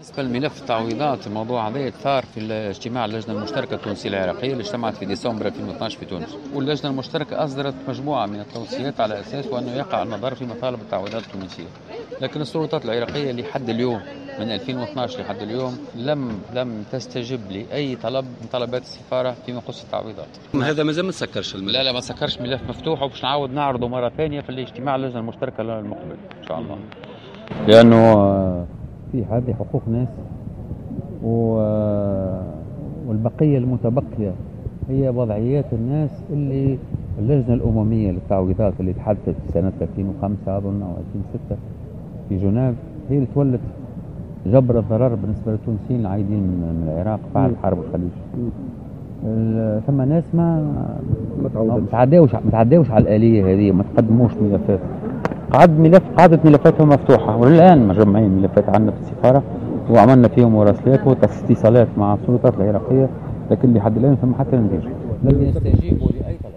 بالنسبة لملف التعويضات، الموضوع هذا ثار في الاجتماع اللجنة المشتركة التونسية العراقية اللي اجتمعت في ديسمبر 2012 في تونس، واللجنة المشتركة أصدرت مجموعة من التوصيات على أساس أنه يقع النظر في مطالب التعويضات التونسية. لكن السلطات العراقية لحد اليوم من 2012 لحد اليوم لم تستجب لأي طلب من طلبات السفارة فيما يخص التعويضات. هذا مازال ما سكرش الملف؟ لا ما سكرش، ملف مفتوح وباش نعاود نعرضه مرة ثانية في الاجتماع اللجنة المشتركة المقبل إن شاء الله، لأنه في هذه حقوق ناس والبقية المتبقية هي وضعيات الناس اللي اللجنة الأممية للتعويضات اللي تحدثت في سنة 2005 أظن أو 2006 في جنيف هي اللي تولت جبر الضرر بالنسبة للتونسيين العايدين من العراق بعد حرب الخليج. ثم ناس ما تعداوش على الآلية هذه، ما تقدموش ملفات، قعدت ملفاتهم مفتوحة، وللآن مجمعين ملفات عندنا في السفارة وعملنا فيهم مراسلات واتصالات مع السلطات العراقية، لكن لحد الآن ثم حتى نتيجة لم يستجيبوا لأي طلب.